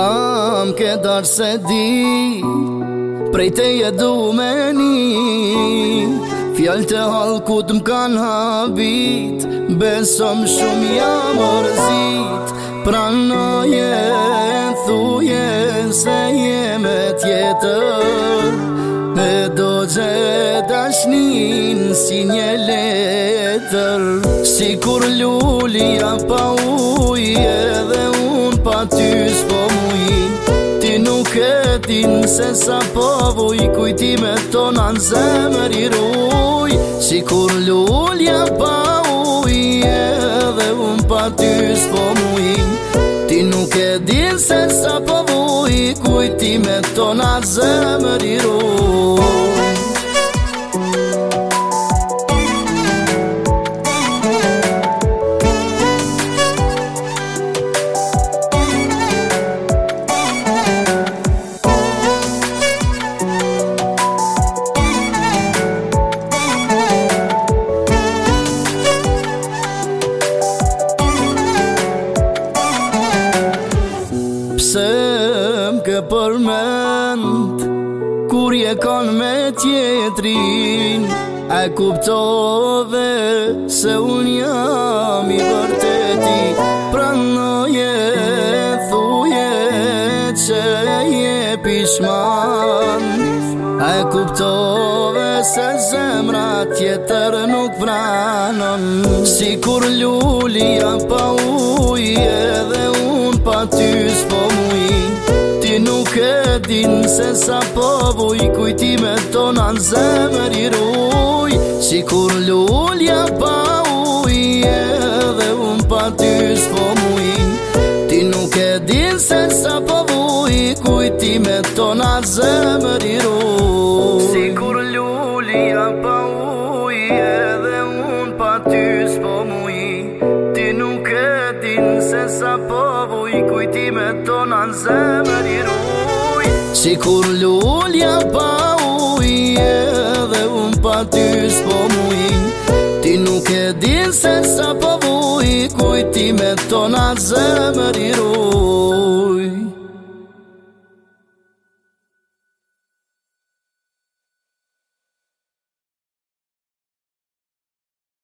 Kam ke darë se di prej teje du me ni Fjallë të halkut m'kan habit Besom shumë jam mërzit Pranoje, thuje se jeme tjetër E do gje dashnin si një letër Si kur lullia pa uj edhe unë pa ty s'po mujin Ti nuk e din se sa po vuj Kujtimet tona në zemër i ruj Si kur lullia pa uj edhe unë pa ty s'po mujin Ti nuk e din se sa po vuj Kujtimet tona në zemër i ruj Pse m'ke përmend Kur je kon me tjetrin E kuptove se unë jam i vërteti Pranoje, thuje që je pishman E kuptove se zemra tjetër nuk pranon Si kur lullia pa uj edhe unë pa ty s'po mujin Ti nuk e din se sa po vuj Kujtimet tona në zemër i ruj Si kur lullia pa uj edhe unë pa ty s'po mujin Ti nuk e din se sa po vuj Kujtimet tona në zemër i ruj Si kur lullia pa uj edhe unë pa ty s'po mujin Ti nuk e din se sa po vuj Kujtimet tona në zemër i ruj Si kur lullia pa uj edhe unë pa ty s'po mujin Ti nuk e din se sa po vuj Kujtimet tona në zemër i ruj